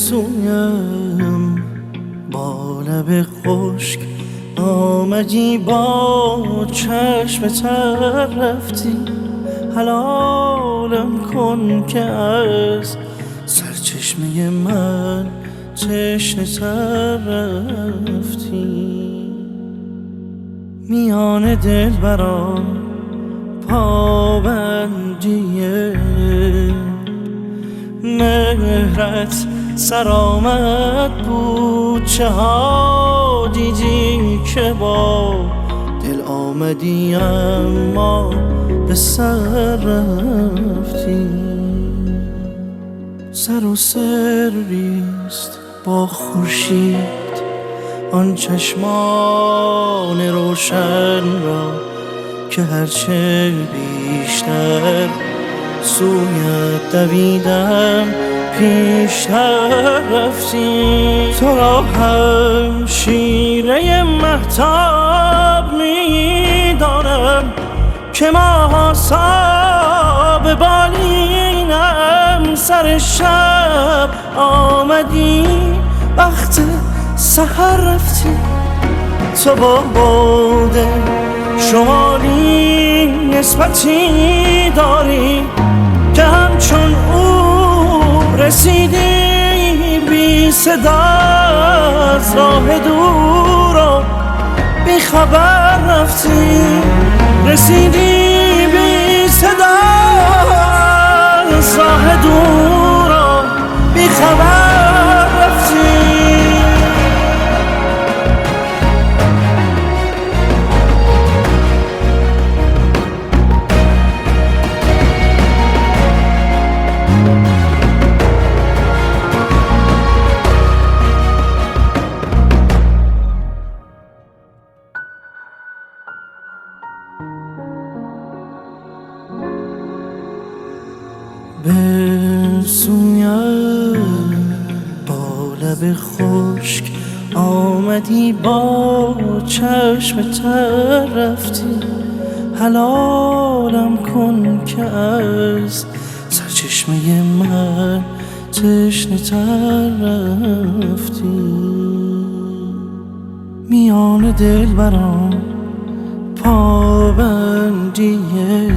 سویم با لب خشک آمدی، با چشم تر رفتی. حلالم کن که از سرچشمه من تشنه تر رفتی. میان دلبران پابندیه مهرت سرآمد بود. چه ها دیدی که با دل آمدی اما به سر رفتی. سر و سریست با خورشید آن چشمان روشن را که هرچه بیشتر سویت دویدم پیشتر رفتی. تو را هم شیره مهتاب میدانم که ماه‌آسا به بالینم. سر شب آمدی وقت سحر رفتی. تو با باد شمالی نسبتی داری که همچون او رسیدی بی صدا از راه دور و بی خبر رفتی. رسیدی بی صدا از راه دور و بی خبر رفتی. بسویم با لب خشک آمدی، با چشم تر رفتی. حلالم کن که از سرچشمه من تشنه تر رفتی. میان دلبران پابندیه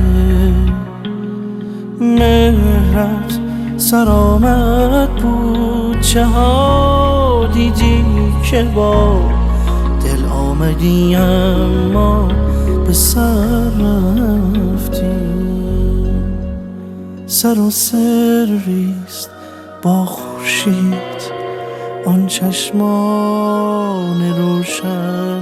مهرت سرآمد بود. چه ها دیدی که با دل آمدی اما به سر رفتی. سر و سریست با خورشید آن چشمان روشن